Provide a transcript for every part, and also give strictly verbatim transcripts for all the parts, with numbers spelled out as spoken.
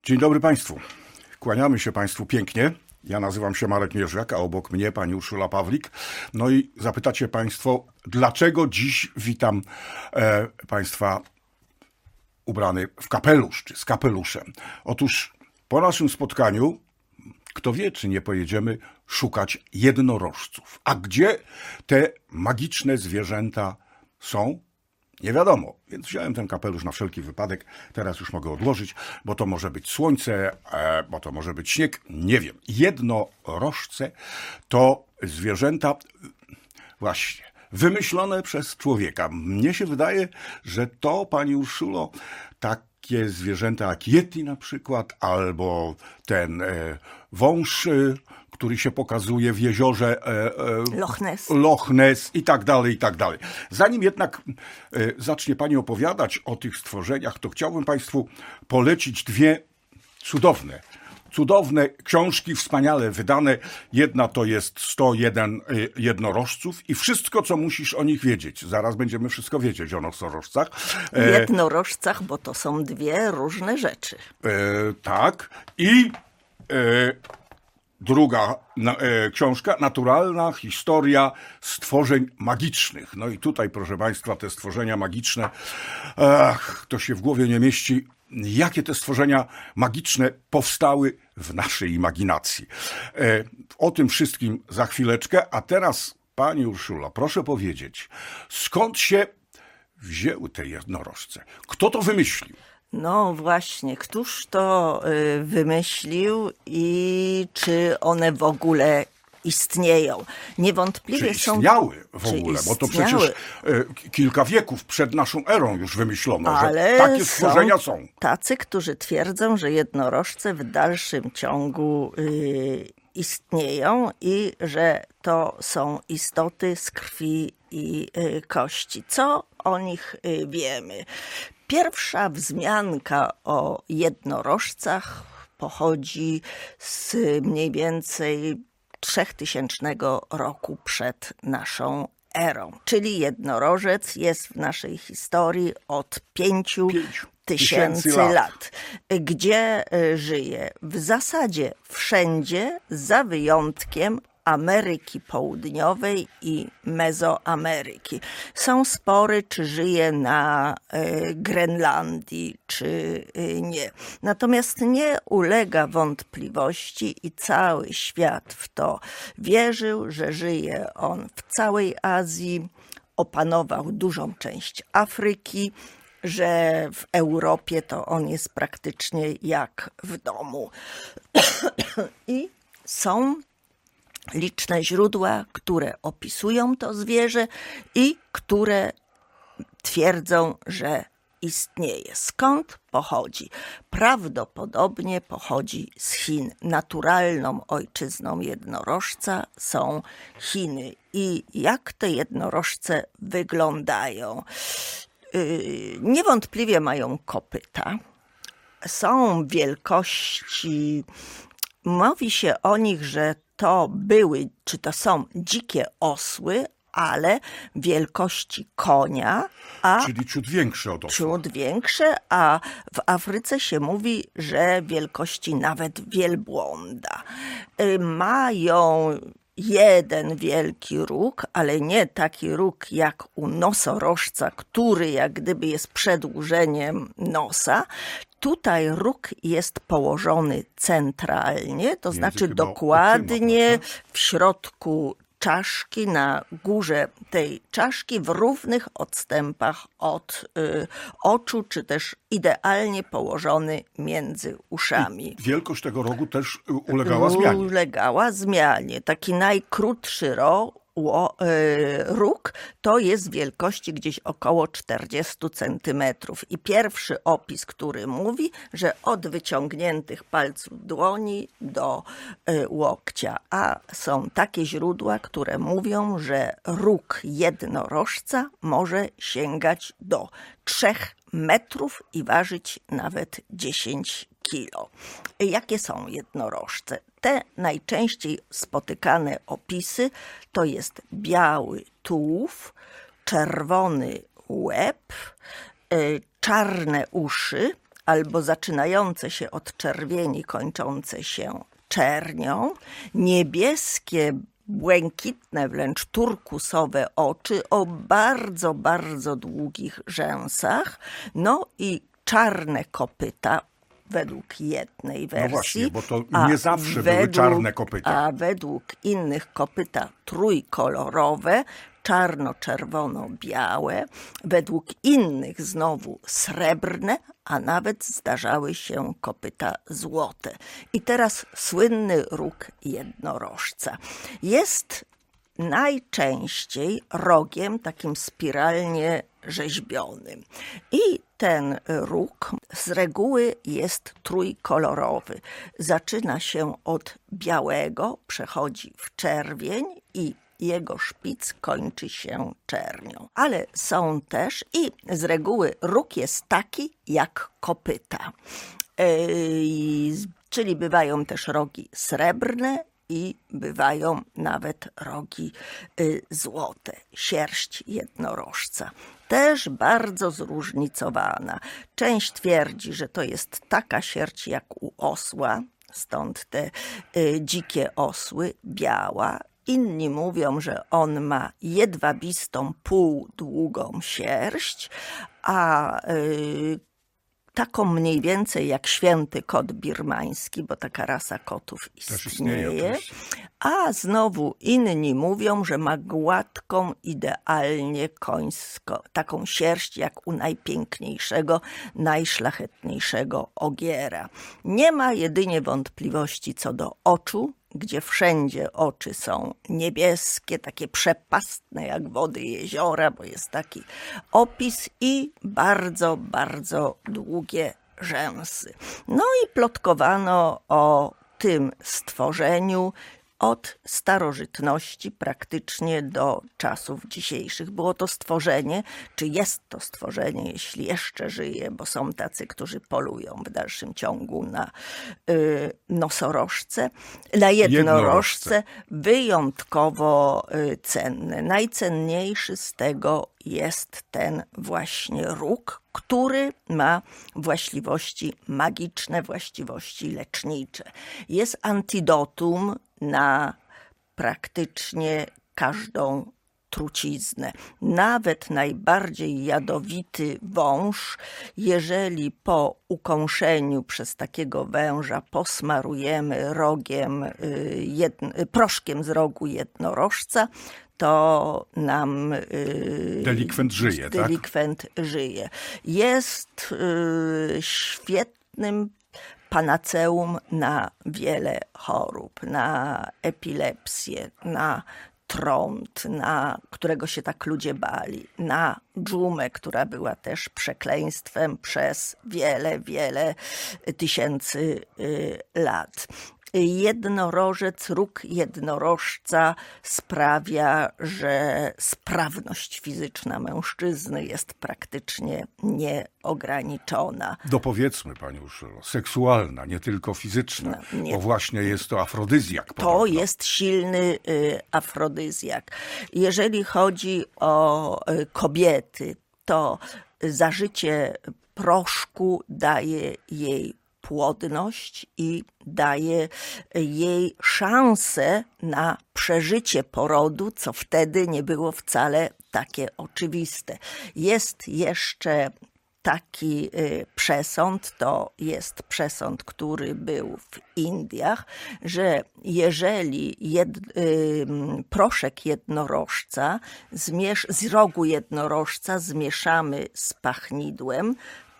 Dzień dobry Państwu. Kłaniamy się Państwu pięknie. Ja nazywam się Marek Mierzwiak, a obok mnie pani Urszula Pawlik. No i zapytacie Państwo, dlaczego dziś witam e, Państwa ubrany w kapelusz, czy z kapeluszem. Otóż po naszym spotkaniu, kto wie, czy nie pojedziemy szukać jednorożców. A gdzie te magiczne zwierzęta są? Nie wiadomo, więc wziąłem ten kapelusz na wszelki wypadek. Teraz już mogę odłożyć, bo to może być słońce, e, bo to może być śnieg. Nie wiem. Jednorożce to zwierzęta właśnie wymyślone przez człowieka. Mnie się wydaje, że to, pani Urszulo, takie zwierzęta jak Yeti na przykład, albo ten e, wąż, e, który się pokazuje w jeziorze e, e, Loch Ness. Loch Ness i tak dalej, i tak dalej. Zanim jednak e, zacznie pani opowiadać o tych stworzeniach, to chciałbym Państwu polecić dwie cudowne, cudowne książki, wspaniale wydane. Jedna to jest sto jeden e, jednorożców i wszystko, co musisz o nich wiedzieć. Zaraz będziemy wszystko wiedzieć o nosorożcach. E, Jednorożcach, bo to są dwie różne rzeczy. E, tak. I e, Druga na, e, książka, Naturalna historia stworzeń magicznych. No i tutaj, proszę Państwa, te stworzenia magiczne, ach, to się w głowie nie mieści, jakie te stworzenia magiczne powstały w naszej imaginacji. E, o tym wszystkim za chwileczkę, a teraz, pani Urszula, proszę powiedzieć, skąd się wzięły te jednorożce? Kto to wymyślił? No właśnie, któż to y, wymyślił i czy one w ogóle istnieją? Niewątpliwie czy są... istniały w czy ogóle, bo to istniały. przecież e, kilka wieków przed naszą erą już wymyślono, Ale że takie stworzenia są. są tacy, którzy twierdzą, że jednorożce w dalszym ciągu y, istnieją i że to są istoty z krwi i y, kości. Co o nich y, wiemy? Pierwsza wzmianka o jednorożcach pochodzi z mniej więcej trzytysięcznego roku przed naszą erą. Czyli jednorożec jest w naszej historii od pięciu tysięcy lat. lat, gdzie żyje w zasadzie wszędzie, za wyjątkiem Ameryki Południowej i Mezoameryki. Są spory, czy żyje na y, Grenlandii, czy y, nie. Natomiast nie ulega wątpliwości i cały świat w to wierzył, że żyje on w całej Azji, opanował dużą część Afryki, że w Europie to on jest praktycznie jak w domu. I są liczne źródła, które opisują to zwierzę i które twierdzą, że istnieje. Skąd pochodzi? Prawdopodobnie pochodzi z Chin. Naturalną ojczyzną jednorożca są Chiny. I jak te jednorożce wyglądają? Yy, niewątpliwie mają kopyta. Są wielkości, mówi się o nich, że to były, czy to są dzikie osły, ale wielkości konia. A Czyli ciut większe od osła. Ciut większe, a w Afryce się mówi, że wielkości nawet wielbłąda. Mają jeden wielki róg, ale nie taki róg jak u nosorożca, który jak gdyby jest przedłużeniem nosa. Tutaj róg jest położony centralnie, to Między znaczy chyba dokładnie oczyma, w środku czaszki, na górze tej czaszki, w równych odstępach od y, oczu, czy też idealnie położony między uszami. I wielkość tego rogu też ulegała zmianie. Ulegała zmianie. Taki najkrótszy ro, ło, y, róg to jest wielkości gdzieś około czterdzieści centymetrów. I pierwszy opis, który mówi, że od wyciągniętych palców dłoni do y, łokcia. A są takie źródła, które mówią, że róg jednorożca może sięgać do trzech metrów i ważyć nawet dziesięć kilo. Jakie są jednorożce? Te najczęściej spotykane opisy to jest biały tułów, czerwony łeb, czarne uszy, albo zaczynające się od czerwieni, kończące się czernią, niebieskie, błękitne, wręcz turkusowe oczy o bardzo, bardzo długich rzęsach, no i czarne kopyta, według jednej wersji. No właśnie, bo to nie zawsze według, były czarne kopyta. A według innych kopyta trójkolorowe, czarno-czerwono-białe, według innych znowu srebrne, a nawet zdarzały się kopyta złote. I teraz słynny róg jednorożca. Jest najczęściej rogiem takim spiralnie rzeźbionym. I ten róg z reguły jest trójkolorowy. Zaczyna się od białego, przechodzi w czerwień i jego szpic kończy się czernią. Ale są też i z reguły róg jest taki jak kopyta. Yy, czyli bywają też rogi srebrne i bywają nawet rogi y, złote. Sierść jednorożca też bardzo zróżnicowana. Część twierdzi, że to jest taka sierść jak u osła, stąd te y, dzikie osły, biała. Inni mówią, że on ma jedwabistą, półdługą sierść, a y, taką mniej więcej jak święty kot birmański, bo taka rasa kotów istnieje. istnieje a znowu inni mówią, że ma gładką, idealnie końsko, taką sierść jak u najpiękniejszego, najszlachetniejszego ogiera. Nie ma jedynie wątpliwości co do oczu, gdzie wszędzie oczy są niebieskie, takie przepastne jak wody jeziora, bo jest taki opis, i bardzo, bardzo długie rzęsy. No i plotkowano o tym stworzeniu od starożytności praktycznie do czasów dzisiejszych. Było to stworzenie, czy jest to stworzenie, jeśli jeszcze żyje, bo są tacy, którzy polują w dalszym ciągu na y, nosorożce, na jednorożce, jednorożce. Wyjątkowo y, cenne. Najcenniejszy z tego jest ten właśnie róg, który ma właściwości magiczne, właściwości lecznicze. Jest antidotum na praktycznie każdą truciznę. Nawet najbardziej jadowity wąż, jeżeli po ukąszeniu przez takiego węża posmarujemy rogiem, jedn- proszkiem z rogu jednorożca, to nam yy, delikwent żyje, delikwent tak? żyje. Jest yy, świetnym panaceum na wiele chorób, na epilepsję, na trąd, na którego się tak ludzie bali, na dżumę, która była też przekleństwem przez wiele, wiele tysięcy yy, lat. Jednorożec, róg jednorożca sprawia, że sprawność fizyczna mężczyzny jest praktycznie nieograniczona. Dopowiedzmy, pani Urszulo, seksualna, nie tylko fizyczna, no, nie, bo właśnie jest to afrodyzjak. To podobno. jest silny y, afrodyzjak. Jeżeli chodzi o y, kobiety, to zażycie proszku daje jej płodność i daje jej szansę na przeżycie porodu, co wtedy nie było wcale takie oczywiste. Jest jeszcze taki przesąd, to jest przesąd, który był w Indiach, że jeżeli jed, proszek jednorożca zmierz, z rogu jednorożca zmieszamy z pachnidłem,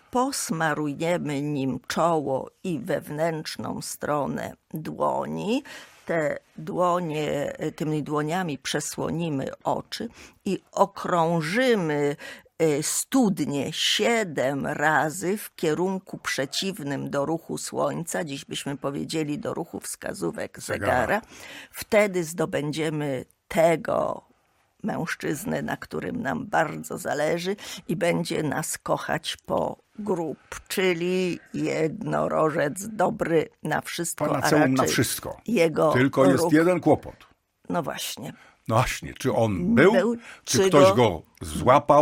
posmarujemy nim czoło i wewnętrzną stronę dłoni, te dłonie, tymi dłoniami przesłonimy oczy i okrążymy studnię siedem razy w kierunku przeciwnym do ruchu słońca, dziś byśmy powiedzieli do ruchu wskazówek zegara, wtedy zdobędziemy tego mężczyznę, na którym nam bardzo zależy i będzie nas kochać po grób, czyli jednorożec dobry na wszystko, Panaceum a raczej na wszystko. Jego Tylko jest róg. jeden kłopot. No właśnie. No właśnie, czy on był, był czy, czy ktoś go... go złapał,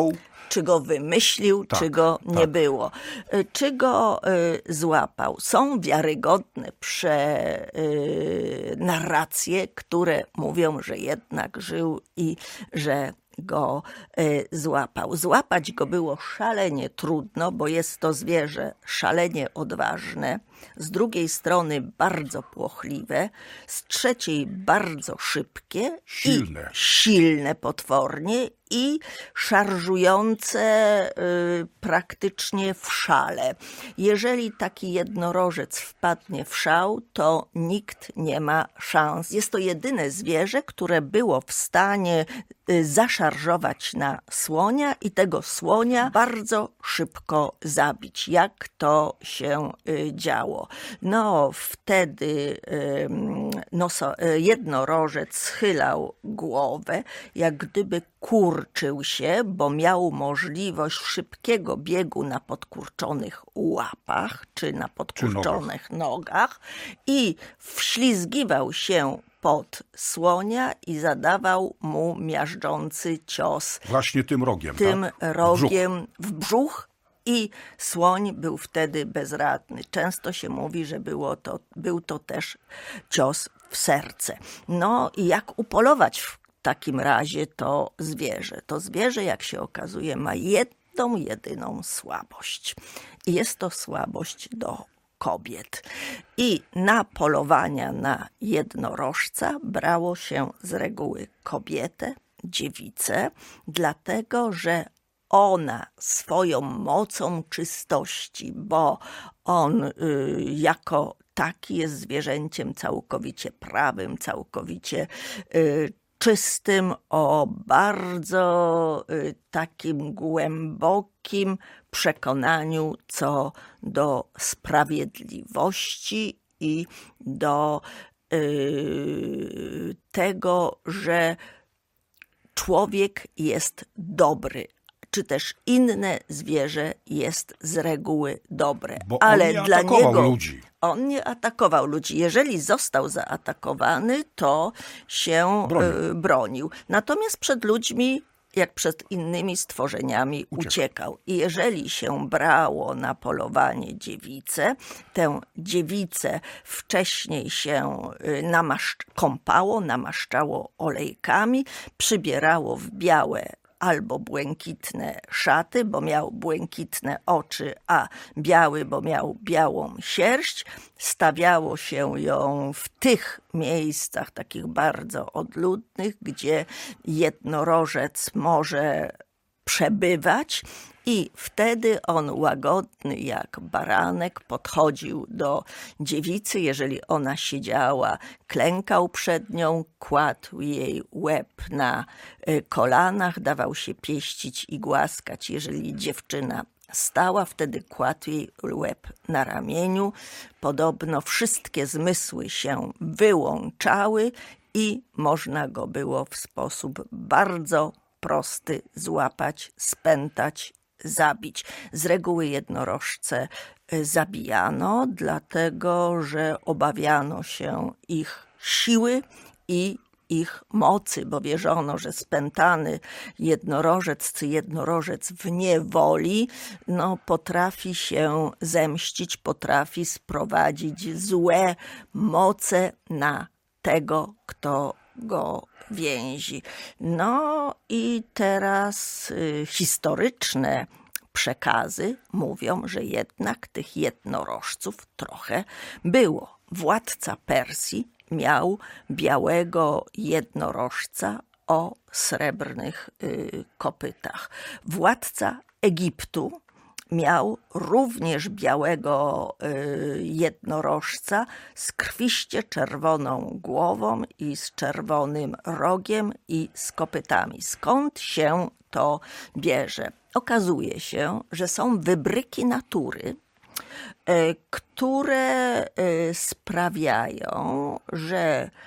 Czy go wymyślił, Tak, czy go nie tak. było. Y, Czy go y, złapał. Są wiarygodne prze, y, narracje, które mówią, że jednak żył i że go y, złapał. Złapać go było szalenie trudno, bo jest to zwierzę szalenie odważne, z drugiej strony bardzo płochliwe, z trzeciej bardzo szybkie Silne. i silne potwornie i szarżujące y, praktycznie w szale. Jeżeli taki jednorożec wpadnie w szał, to nikt nie ma szans. Jest to jedyne zwierzę, które było w stanie y, zaszarżować na słonia i tego słonia bardzo szybko zabić. Jak to się y, działo? No wtedy y, no, so, y, jednorożec schylał głowę, jak gdyby kurczył się, bo miał możliwość szybkiego biegu na podkurczonych łapach czy na podkurczonych nogach i wślizgiwał się pod słonia i zadawał mu miażdżący cios Właśnie tym rogiem, tym tak? rogiem w brzuch. I słoń był wtedy bezradny. Często się mówi, że było to, był to też cios w serce. No i jak upolować w takim razie to zwierzę? To zwierzę, jak się okazuje, ma jedną, jedyną słabość. I jest to słabość do kobiet. I na polowania na jednorożca brało się z reguły kobietę, dziewicę, dlatego że ona swoją mocą czystości, bo on y, jako taki jest zwierzęciem całkowicie prawym, całkowicie y, czystym, o bardzo y, takim głębokim przekonaniu co do sprawiedliwości i do y, tego, że człowiek jest dobry, czy też inne zwierzę jest z reguły dobre. Bo ale on nie dla atakował niego ludzi. On nie atakował ludzi. Jeżeli został zaatakowany, to się Bronił. y, bronił. Natomiast przed ludźmi, jak przed innymi stworzeniami, Uciekał. uciekał. I jeżeli się brało na polowanie dziewicę, tę dziewicę wcześniej się y, namaszcz- kąpało, namaszczało olejkami, przybierało w białe albo błękitne szaty, bo miał błękitne oczy, a biały, bo miał białą sierść. Stawiało się ją w tych miejscach takich bardzo odludnych, gdzie jednorożec może przebywać. I wtedy on łagodny jak baranek podchodził do dziewicy. Jeżeli ona siedziała, klękał przed nią, kładł jej łeb na kolanach, dawał się pieścić i głaskać. Jeżeli dziewczyna stała, wtedy kładł jej łeb na ramieniu. Podobno wszystkie zmysły się wyłączały i można go było w sposób bardzo prosty złapać, spętać, zabić. Z reguły jednorożce zabijano, dlatego że obawiano się ich siły i ich mocy, bo wierzono, że spętany jednorożec czy jednorożec w niewoli no, potrafi się zemścić, potrafi sprowadzić złe moce na tego, kto go więzi. No i teraz y, historyczne przekazy mówią, że jednak tych jednorożców trochę było. Władca Persji miał białego jednorożca o srebrnych y, kopytach. Władca Egiptu miał również białego y, jednorożca z krwiście czerwoną głową i z czerwonym rogiem i z kopytami. Skąd się to bierze? Okazuje się, że są wybryki natury, y, które y, sprawiają, że y,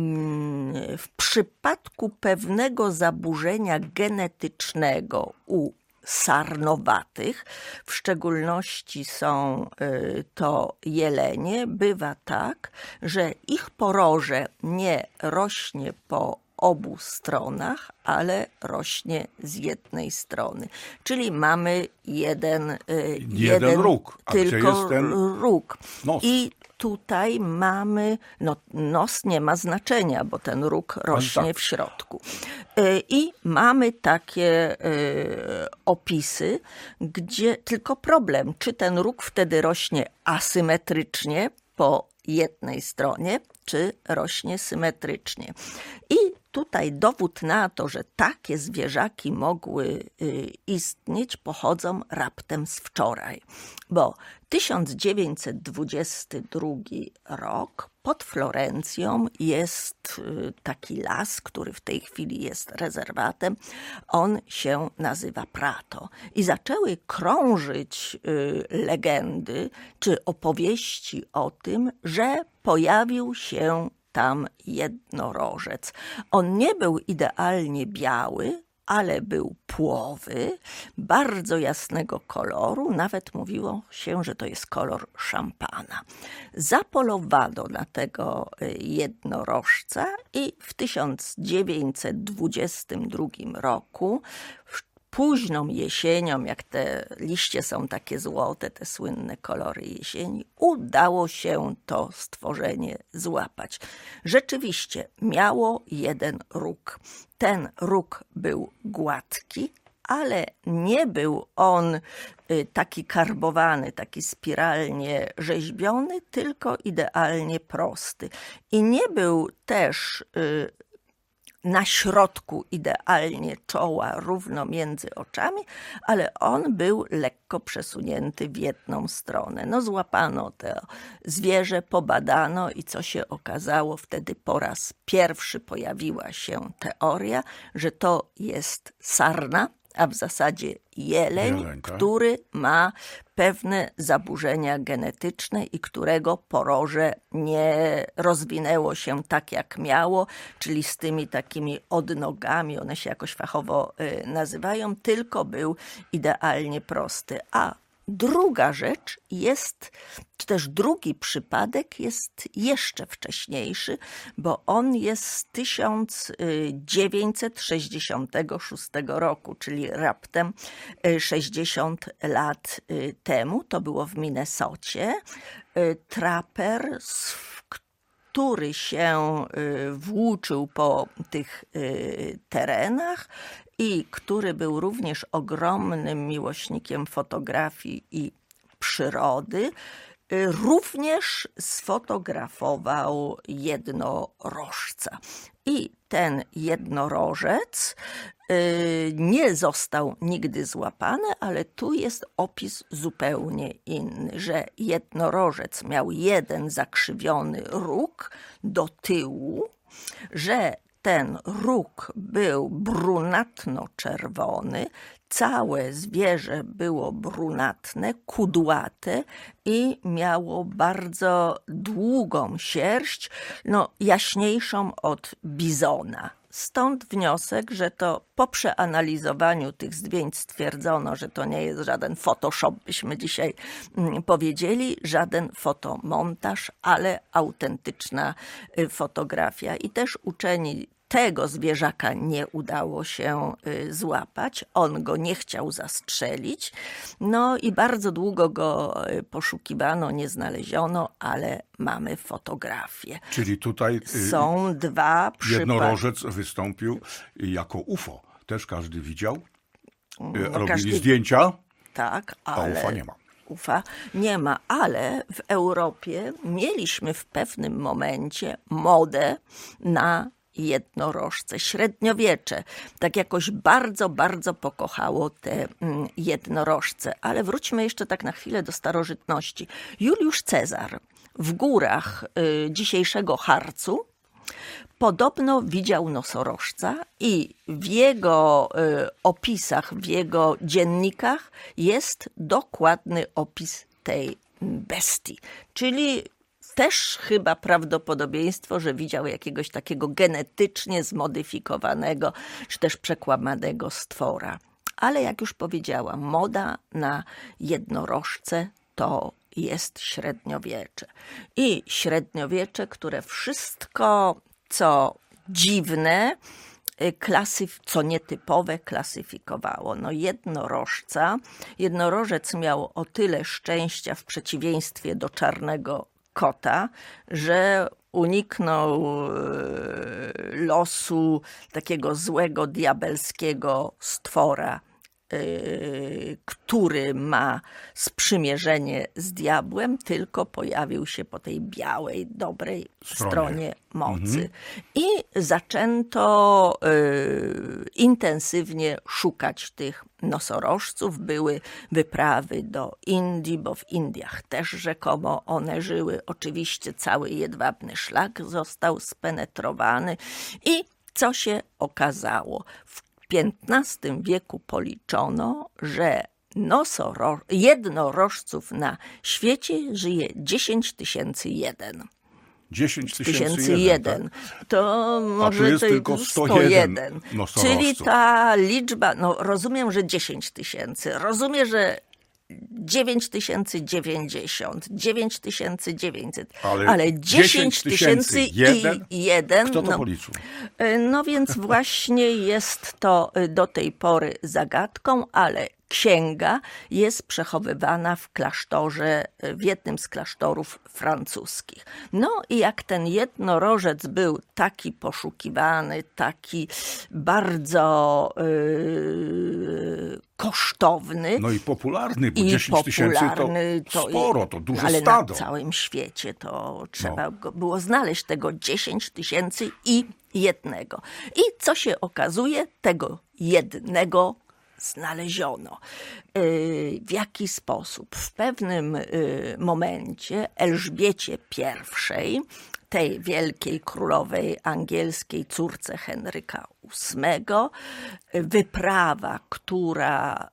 w przypadku pewnego zaburzenia genetycznego u sarnowatych, w szczególności są y, to jelenie, bywa tak, że ich poroże nie rośnie po obu stronach, ale rośnie z jednej strony. Czyli mamy jeden, Jeden, jeden róg. A tylko gdzie jest ten róg. nos? I tutaj mamy, no nos nie ma znaczenia, bo ten róg rośnie tak. w środku. I mamy takie opisy, gdzie tylko problem, czy ten róg wtedy rośnie asymetrycznie po jednej stronie, czy rośnie symetrycznie. I tutaj dowód na to, że takie zwierzaki mogły istnieć, pochodzą raptem z wczoraj. Bo tysiąc dziewięćset dwudziesty drugi rok, pod Florencją jest taki las, który w tej chwili jest rezerwatem. On się nazywa Prato. I zaczęły krążyć legendy czy opowieści o tym, że pojawił się tam jednorożec. On nie był idealnie biały, ale był płowy, bardzo jasnego koloru, nawet mówiło się, że to jest kolor szampana. Zapolowano na tego jednorożca i w tysiąc dziewięćset dwudziestym drugim roku, późną jesienią, jak te liście są takie złote, te słynne kolory jesieni, udało się to stworzenie złapać. Rzeczywiście miało jeden róg. Ten róg był gładki, ale nie był on taki karbowany, taki spiralnie rzeźbiony, tylko idealnie prosty. I nie był też na środku idealnie czoła, równo między oczami, ale on był lekko przesunięty w jedną stronę. No złapano to zwierzę, pobadano i co się okazało, wtedy po raz pierwszy pojawiła się teoria, że to jest sarna, a w zasadzie jeleń, Jeleń, tak? który ma pewne zaburzenia genetyczne i którego poroże nie rozwinęło się tak, jak miało, czyli z tymi takimi odnogami, one się jakoś fachowo y, nazywają, tylko był idealnie prosty. A druga rzecz jest, czy też drugi przypadek jest jeszcze wcześniejszy, bo on jest z tysiąc dziewięćset sześćdziesiątego szóstego roku, czyli raptem sześćdziesiąt lat temu. To było w Minnesocie. Traper, który się włóczył po tych terenach i który był również ogromnym miłośnikiem fotografii i przyrody, również sfotografował jednorożca. I ten jednorożec nie został nigdy złapany, ale tu jest opis zupełnie inny, że jednorożec miał jeden zakrzywiony róg do tyłu, że ten róg był brunatno-czerwony, całe zwierzę było brunatne, kudłate i miało bardzo długą sierść, no jaśniejszą od bizona. Stąd wniosek, że to po przeanalizowaniu tych zdjęć stwierdzono, że to nie jest żaden Photoshop, byśmy dzisiaj powiedzieli, żaden fotomontaż, ale autentyczna fotografia. I też uczeni tego zwierzaka nie udało się złapać, on go nie chciał zastrzelić, no i bardzo długo go poszukiwano, nie znaleziono, ale mamy fotografię. Czyli tutaj są dwa przypadki. Jednorożec wystąpił jako U F O. Też każdy widział. Robili każdy... zdjęcia, tak, ale... a U F A nie ma. U F A nie ma, ale w Europie mieliśmy w pewnym momencie modę na jednorożce. Średniowiecze tak jakoś bardzo, bardzo pokochało te jednorożce. Ale wróćmy jeszcze tak na chwilę do starożytności. Juliusz Cezar w górach y, dzisiejszego Harcu podobno widział nosorożca i w jego y, opisach, w jego dziennikach jest dokładny opis tej bestii. Czyli też chyba prawdopodobieństwo, że widział jakiegoś takiego genetycznie zmodyfikowanego, czy też przekłamanego stwora. Ale jak już powiedziałam, moda na jednorożce to jest średniowiecze. I średniowiecze, które wszystko, co dziwne, klasyf- co nietypowe klasyfikowało. No jednorożca, jednorożec miał o tyle szczęścia w przeciwieństwie do czarnego kota, że uniknął losu takiego złego, diabelskiego stwora, który ma sprzymierzenie z diabłem, tylko pojawił się po tej białej, dobrej stronie, stronie mocy. Mhm. I zaczęto y, intensywnie szukać tych nosorożców. Były wyprawy do Indii, bo w Indiach też rzekomo one żyły. Oczywiście cały jedwabny szlak został spenetrowany. I co się okazało? W W piętnastym wieku policzono, że nosoro- jednorożców na świecie żyje dziesięć tysięcy jeden. dziesięć tysięcy jeden. Tak? To może tu jest to tylko sto jeden Czyli ta liczba, no rozumiem, że dziesięć tysięcy. Rozumiem, że dziewięć tysięcy dziewięćdziesiąt, dziewięć tysięcy dziewięćset, ale, ale dziesięć tysięcy i jeden. Kto to no, policzył? No więc właśnie jest to do tej pory zagadką, ale księga jest przechowywana w klasztorze, w jednym z klasztorów francuskich. No i jak ten jednorożec był taki poszukiwany, taki bardzo yy, kosztowny. No i popularny, bo dziesięć tysięcy to sporo, to duże ale stado. Ale na całym świecie to trzeba no. go było znaleźć tego dziesięć tysięcy i jednego. I co się okazuje? Tego jednego znaleziono. W jaki sposób? W pewnym momencie Elżbiecie I, tej wielkiej królowej angielskiej, córce Henryka ósmego, wyprawa, która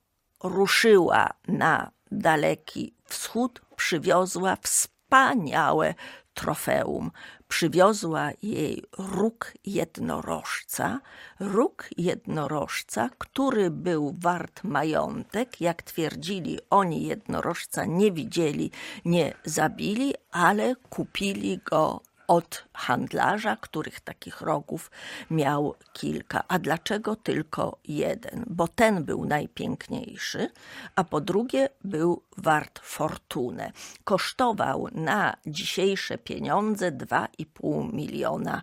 ruszyła na Daleki Wschód, przywiozła wspaniałe trofeum. Przywiozła jej róg jednorożca, róg jednorożca, który był wart majątek. Jak twierdzili, oni jednorożca nie widzieli, nie zabili, ale kupili go od handlarza, których takich rogów miał kilka. A dlaczego tylko jeden? Bo ten był najpiękniejszy, a po drugie był wart fortunę. Kosztował na dzisiejsze pieniądze dwa i pół miliona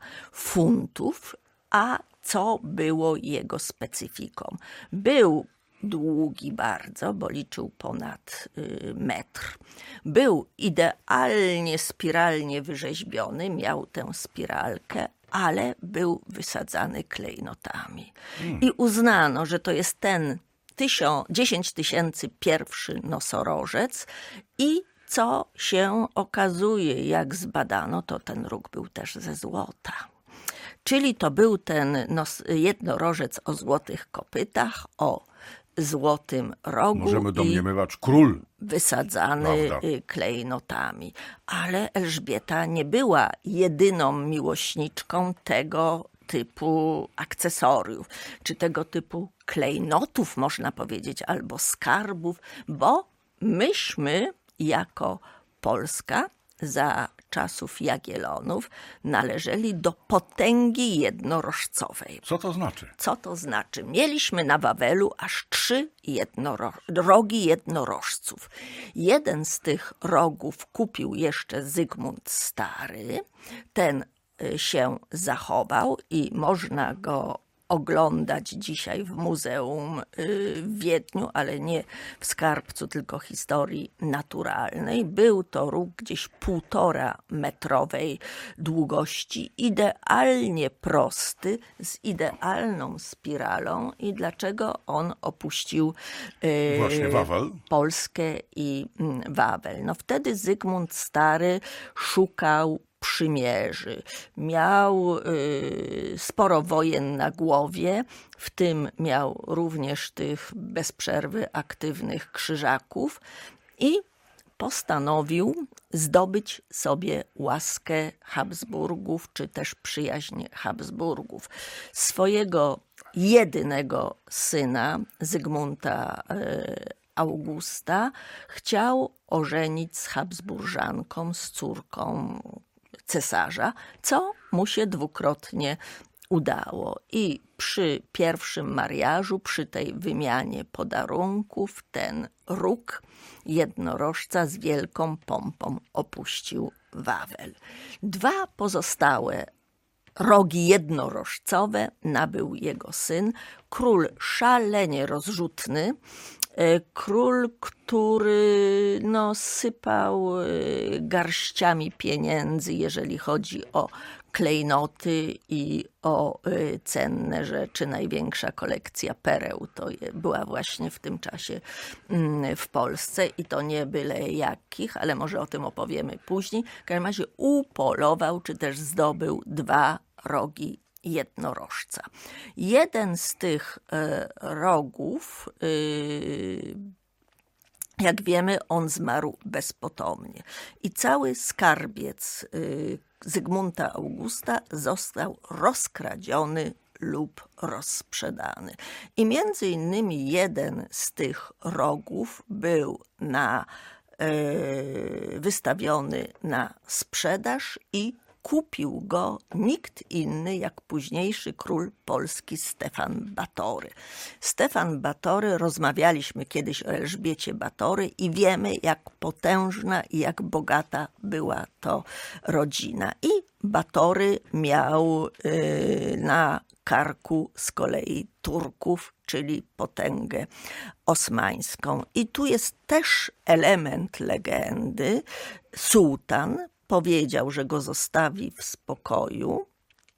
funtów, a co było jego specyfiką? Był długi bardzo, bo liczył ponad y, metr. Był idealnie, spiralnie wyrzeźbiony, miał tę spiralkę, ale był wysadzany klejnotami. Hmm. I uznano, że to jest ten tysiąc, dziesięć tysięcy pierwszy nosorożec i co się okazuje, jak zbadano, to ten róg był też ze złota. Czyli to był ten nos, jednorożec o złotych kopytach, o złotym rogu. Możemy domniemywać król. Wysadzany prawda? Klejnotami. Ale Elżbieta nie była jedyną miłośniczką tego typu akcesoriów, czy tego typu klejnotów, można powiedzieć, albo skarbów, bo myśmy jako Polska za czasów Jagiellonów należeli do potęgi jednorożcowej. Co to znaczy? Co to znaczy? Mieliśmy na Wawelu aż trzy jednoro- rogi jednorożców. Jeden z tych rogów kupił jeszcze Zygmunt Stary. Ten się zachował i można go oglądać dzisiaj w Muzeum w Wiedniu, ale nie w Skarbcu, tylko historii naturalnej. Był to róg gdzieś półtora metrowej długości, idealnie prosty, z idealną spiralą. I dlaczego on opuścił Właśnie Wawel. Polskę i Wawel? No wtedy Zygmunt Stary szukał przymierzy. Miał y, sporo wojen na głowie, w tym miał również tych bez przerwy aktywnych krzyżaków i postanowił zdobyć sobie łaskę Habsburgów, czy też przyjaźń Habsburgów. Swojego jedynego syna, Zygmunta y, Augusta, chciał ożenić z Habsburżanką, z córką cesarza, co mu się dwukrotnie udało. I przy pierwszym mariażu, przy tej wymianie podarunków, ten róg jednorożca z wielką pompą opuścił Wawel. Dwa pozostałe rogi jednorożcowe nabył jego syn, król szalenie rozrzutny, król, który no, sypał garściami pieniędzy, jeżeli chodzi o klejnoty i o cenne rzeczy. Największa kolekcja pereł to była właśnie w tym czasie w Polsce i to nie byle jakich, ale może o tym opowiemy później. W każdym razie upolował, czy też zdobył dwa rogi jednorożca. Jeden z tych e, rogów, e, jak wiemy, on zmarł bezpotomnie. I cały skarbiec e, Zygmunta Augusta został rozkradziony lub rozsprzedany. I między innymi jeden z tych rogów był na, e, wystawiony na sprzedaż i kupił go nikt inny jak późniejszy król Polski Stefan Batory. Stefan Batory, rozmawialiśmy kiedyś o Elżbiecie Batory i wiemy, jak potężna i jak bogata była to rodzina. I Batory miał yy, na karku z kolei Turków, czyli potęgę osmańską. I tu jest też element legendy. Sułtan powiedział, że go zostawi w spokoju,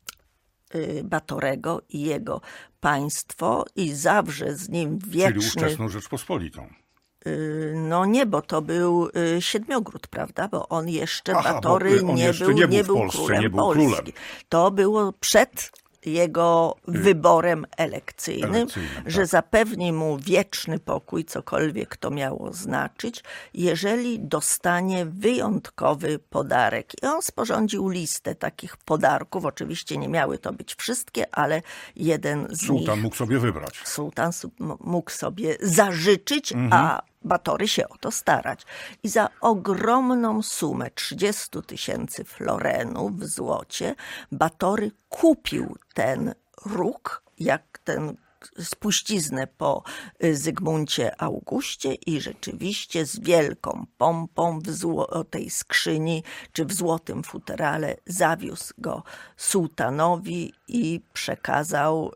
Batorego i jego państwo, i zawrze z nim wieczny... Czyli ówczesną Rzeczpospolitą. No nie, bo to był Siedmiogród, prawda? Bo on jeszcze, Aha, Batory on nie, jeszcze był, nie był nie w był Polsce, królem nie był Polski. królem. To było przed jego wyborem elekcyjnym, Elekcyjnym, że tak. zapewni mu wieczny pokój, cokolwiek to miało znaczyć, jeżeli dostanie wyjątkowy podarek. I on sporządził listę takich podarków. Oczywiście nie miały to być wszystkie, ale jeden z nich... Sułtan mógł sobie wybrać. Sułtan mógł sobie zażyczyć, Mhm. a Batory się o to starać. I za ogromną sumę trzydzieści tysięcy florenów w złocie Batory kupił ten róg, jak ten spuściznę po Zygmuncie Augustie i rzeczywiście z wielką pompą w złotej skrzyni czy w złotym futerale zawiózł go sułtanowi i przekazał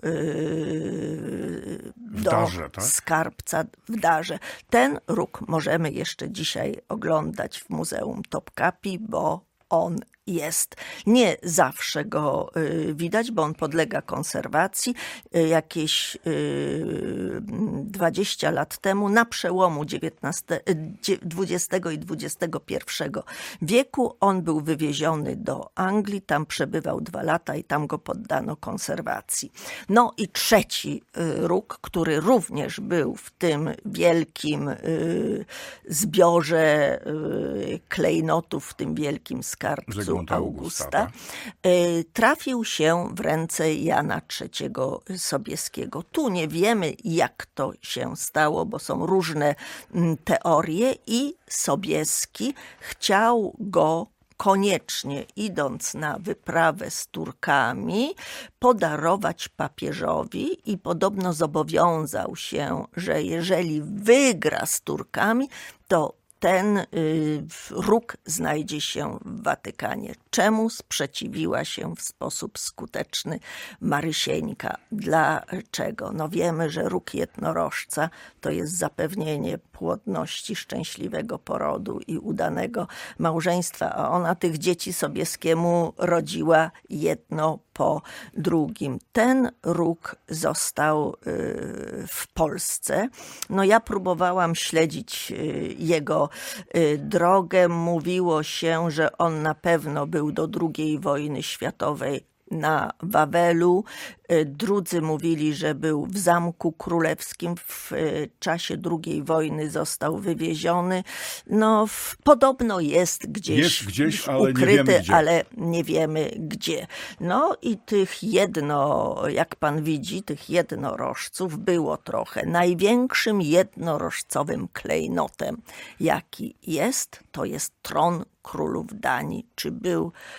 yy, do darze, tak? skarbca w darze. Ten róg możemy jeszcze dzisiaj oglądać w Muzeum Topkapi, bo on jest. Nie zawsze go y, widać, bo on podlega konserwacji. Y, jakieś y, dwadzieścia lat temu, na przełomu dwudziestego i dwudziestego pierwszego wieku, on był wywieziony do Anglii, tam przebywał dwa lata i tam go poddano konserwacji. No i trzeci y, róg, który również był w tym wielkim y, zbiorze y, klejnotów, w tym wielkim skarbcu Augusta, Augusta trafił się w ręce Jana trzeciego Sobieskiego. Tu nie wiemy, jak to się stało, bo są różne teorie i Sobieski chciał go koniecznie, idąc na wyprawę z Turkami, podarować papieżowi i podobno zobowiązał się, że jeżeli wygra z Turkami, to ten y, róg znajdzie się w Watykanie. Czemu sprzeciwiła się w sposób skuteczny Marysieńka? Dlaczego? No wiemy, że róg jednorożca to jest zapewnienie płodności, szczęśliwego porodu i udanego małżeństwa, a ona tych dzieci Sobieskiemu rodziła jedno po drugim. Ten róg został y, w Polsce. No ja próbowałam śledzić y, jego y, drogę. Mówiło się, że on na pewno był do drugiej wojny światowej na Wawelu. Drudzy mówili, że był w Zamku Królewskim. W czasie drugiej wojny został wywieziony. No, w, podobno jest gdzieś, jest gdzieś ale ukryty, nie wiemy gdzie. ale nie wiemy gdzie. No i tych jedno, jak pan widzi, tych jednorożców było trochę. Największym jednorożcowym klejnotem, jaki jest, to jest tron królów Danii. Czy był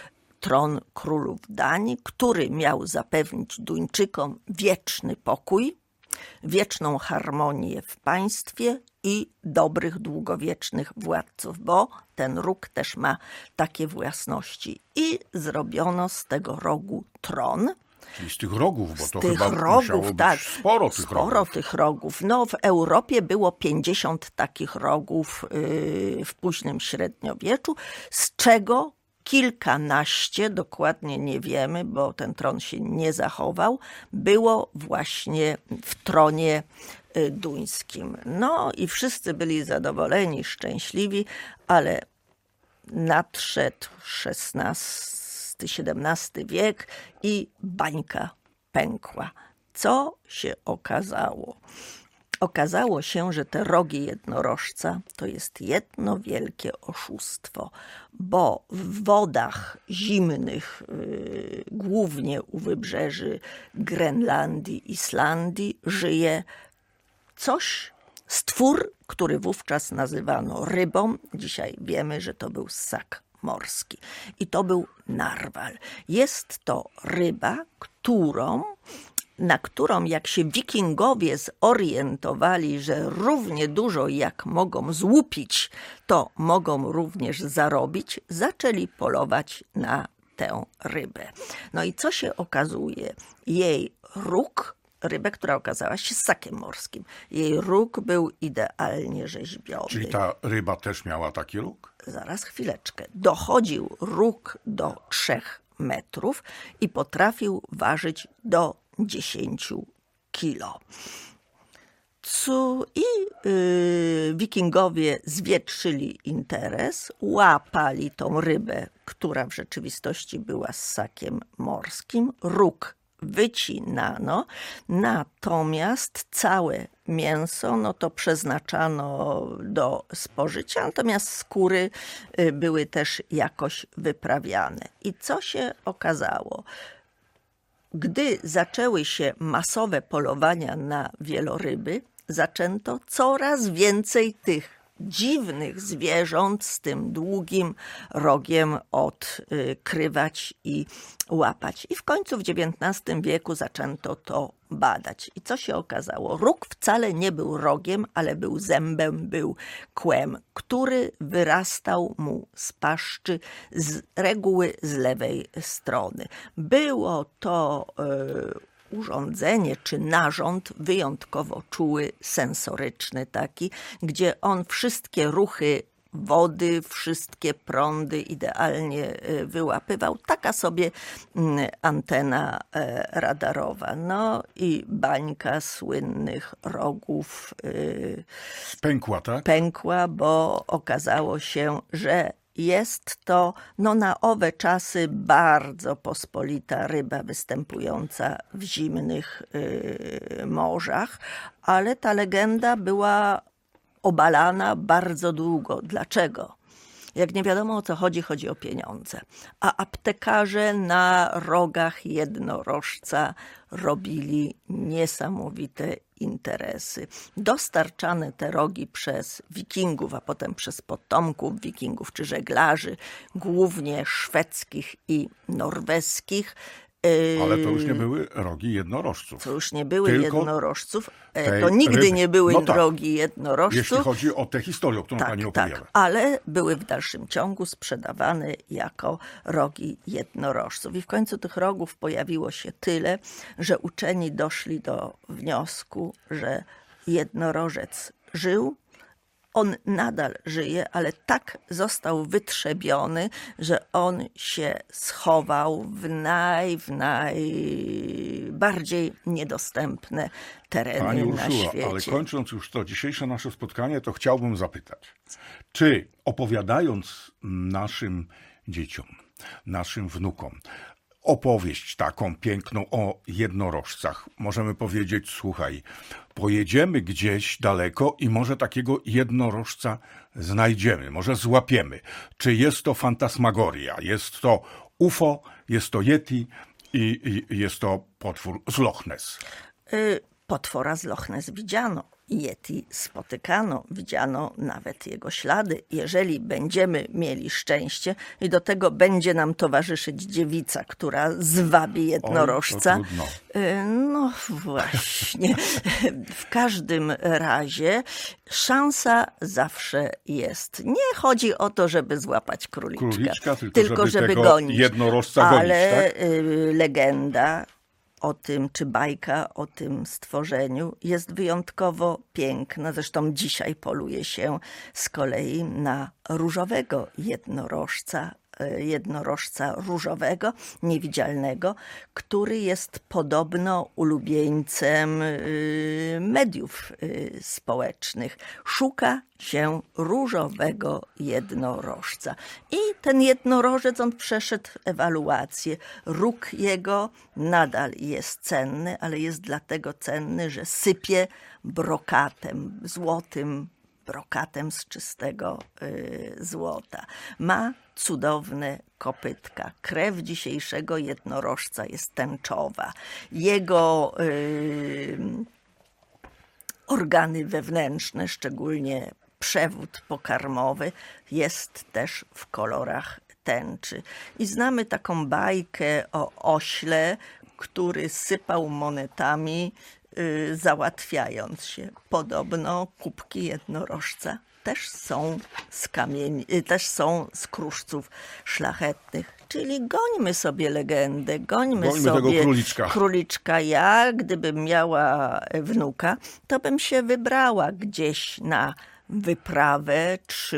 tron królów Danii, który miał zapewnić Duńczykom wieczny pokój, wieczną harmonię w państwie i dobrych, długowiecznych władców, bo ten róg też ma takie własności. I zrobiono z tego rogu tron. Czyli z tych rogów, bo Z to tych chyba rogów, musiało być tak, sporo tych sporo rogów. tych rogów. No, w Europie było pięćdziesiąt takich rogów yy, w późnym średniowieczu, z czego kilkanaście, dokładnie nie wiemy, bo ten tron się nie zachował, było właśnie w tronie y, duńskim. No i wszyscy byli zadowoleni, szczęśliwi, ale nadszedł szesnasty, siedemnasty wiek i bańka pękła. Co się okazało? Okazało się, że te rogi jednorożca to jest jedno wielkie oszustwo, bo w wodach zimnych, yy, głównie u wybrzeży Grenlandii, Islandii, żyje coś, stwór, który wówczas nazywano rybą. Dzisiaj wiemy, że to był ssak morski. I to był narwal. Jest to ryba, którą na którą jak się wikingowie zorientowali, że równie dużo jak mogą złupić, to mogą również zarobić, zaczęli polować na tę rybę. No i co się okazuje? Jej róg, rybę, która okazała się ssakiem morskim, jej róg był idealnie rzeźbiony. Czyli ta ryba też miała taki róg? Zaraz chwileczkę. Dochodził róg do trzech metrów i potrafił ważyć do dziesięciu kilo. Co i yy, wikingowie zwietrzyli interes, łapali tą rybę, która w rzeczywistości była ssakiem morskim, róg wycinano, natomiast całe mięso no to przeznaczano do spożycia, natomiast skóry były też jakoś wyprawiane. I co się okazało? Gdy zaczęły się masowe polowania na wieloryby, zaczęto coraz więcej tych dziwnych zwierząt z tym długim rogiem odkrywać i łapać. I w końcu w dziewiętnastym wieku zaczęto to badać. I co się okazało? Róg wcale nie był rogiem, ale był zębem, był kłem, który wyrastał mu z paszczy, z reguły z lewej strony. Było to yy, urządzenie czy narząd wyjątkowo czuły, sensoryczny taki, gdzie on wszystkie ruchy wody, wszystkie prądy idealnie wyłapywał. Taka sobie antena radarowa. No i bańka słynnych rogów pękła, tak? Pękła, bo okazało się, że jest to no, na owe czasy bardzo pospolita ryba występująca w zimnych y, morzach, ale ta legenda była obalana bardzo długo. Dlaczego? Jak nie wiadomo o co chodzi, chodzi o pieniądze. A aptekarze na rogach jednorożca robili niesamowite interesy. Dostarczane te rogi przez wikingów, a potem przez potomków wikingów czy żeglarzy, głównie szwedzkich i norweskich. Ale to już nie były rogi jednorożców. To już nie były Tylko jednorożców. To nigdy ryby. nie były No tak. rogi jednorożców. Jeśli chodzi o tę historię, o którą tak, pani opowiada. Tak, ale były w dalszym ciągu sprzedawane jako rogi jednorożców. I w końcu tych rogów pojawiło się tyle, że uczeni doszli do wniosku, że jednorożec żył. On nadal żyje, ale tak został wytrzebiony, że on się schował w naj, w najbardziej niedostępne tereny Pani na Urszula, świecie. ale kończąc już to dzisiejsze nasze spotkanie, to chciałbym zapytać, czy opowiadając naszym dzieciom, naszym wnukom, opowieść taką piękną o jednorożcach, możemy powiedzieć, słuchaj, pojedziemy gdzieś daleko i może takiego jednorożca znajdziemy, może złapiemy. Czy jest to fantasmagoria, jest to U F O, jest to Yeti i, i jest to potwór z Loch Ness? Potwora z Loch Ness widziano. Yeti spotykano, widziano nawet jego ślady. Jeżeli będziemy mieli szczęście i do tego będzie nam towarzyszyć dziewica, która zwabi jednorożca, Oj, to trudno. No właśnie. W każdym razie szansa zawsze jest. Nie chodzi o to, żeby złapać króliczka, Króliczka, tylko, tylko żeby, żeby tego gonić. jednorożca gonić, Ale tak? y, legenda o tym, czy bajka o tym stworzeniu jest wyjątkowo piękna. Zresztą dzisiaj poluje się z kolei na różowego jednorożca, jednorożca różowego, niewidzialnego, który jest podobno ulubieńcem mediów społecznych. Szuka się różowego jednorożca. I ten jednorożec, on przeszedł ewaluację. Róg jego nadal jest cenny, ale jest dlatego cenny, że sypie brokatem, złotym brokatem z czystego y, złota. Ma cudowne kopytka. Krew dzisiejszego jednorożca jest tęczowa. Jego y, organy wewnętrzne, szczególnie przewód pokarmowy, jest też w kolorach tęczy. I znamy taką bajkę o ośle, który sypał monetami, y, załatwiając się. Podobno kubki jednorożca też są z kamieni, y, też są z kruszców szlachetnych. Czyli gońmy sobie legendę, gońmy, Gońmy sobie tego króliczka. króliczka. Ja, gdybym miała wnuka, to bym się wybrała gdzieś na wyprawę, czy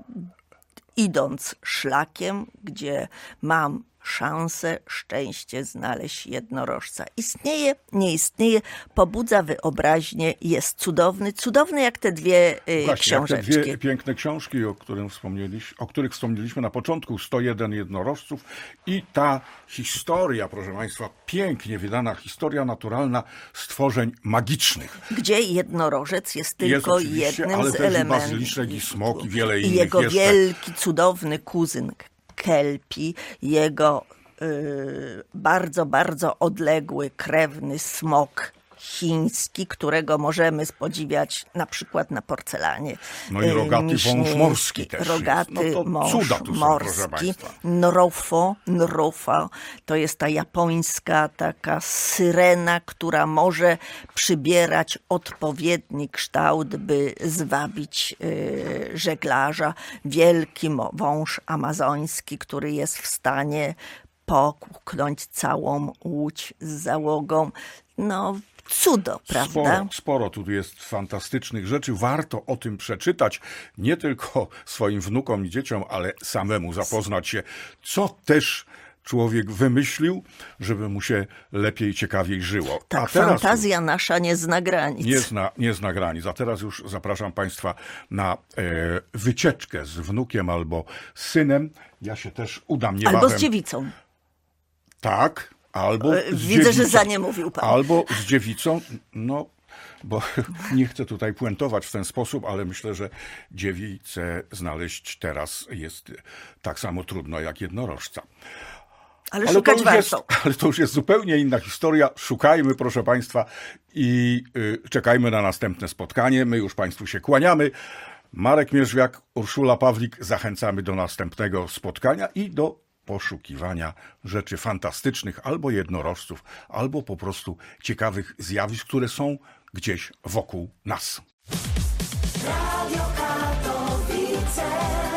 idąc szlakiem, gdzie mam szansę, szczęście znaleźć jednorożca. Istnieje, nie istnieje, pobudza wyobraźnię, jest cudowny, cudowny jak te dwie y, Właśnie, książeczki. jak te dwie piękne książki, o, którym wspomnieliś, o których wspomnieliśmy na początku, sto jeden jednorożców i ta historia, proszę Państwa, pięknie wydana historia naturalna stworzeń magicznych. Gdzie jednorożec jest tylko jest jednym ale z też elementów. I bazyliszek, i smok, i wiele I innych jego jeszcze. wielki, cudowny kuzyn Kelpi, jego y, bardzo, bardzo odległy, krewny smok chiński, którego możemy spodziwiać na przykład na porcelanie. No i rogaty wąż morski też Rogaty jest. No to mąż cuda tu są, morski. proszę państwa. Nrofo, nrofa, to jest ta japońska taka syrena, która może przybierać odpowiedni kształt, by zwabić y, żeglarza. Wielki wąż amazoński, który jest w stanie popchnąć całą łódź z załogą. No, cudo, prawda? Sporo, sporo tu jest fantastycznych rzeczy. Warto o tym przeczytać, nie tylko swoim wnukom i dzieciom, ale samemu zapoznać się, co też człowiek wymyślił, żeby mu się lepiej, ciekawiej żyło. Tak, A teraz fantazja nasza nie zna granic. Nie zna, nie zna granic. A teraz już zapraszam Państwa na e, wycieczkę z wnukiem albo z synem. Ja się też udam niebawem. Albo z dziewicą. Tak, albo z Widzę, dziewicą. że za nie mówił pan. Albo z dziewicą, no, bo nie chcę tutaj puentować w ten sposób, ale myślę, że dziewicę znaleźć teraz jest tak samo trudno jak jednorożca. Ale, Ale szukać to, już jest, warto. ale to już jest zupełnie inna historia. Szukajmy, proszę Państwa, i y, czekajmy na następne spotkanie. My już Państwu się kłaniamy. Marek Mierzwiak, Urszula Pawlik, zachęcamy do następnego spotkania i do poszukiwania rzeczy fantastycznych, albo jednorożców, albo po prostu ciekawych zjawisk, które są gdzieś wokół nas. Radio Katowice.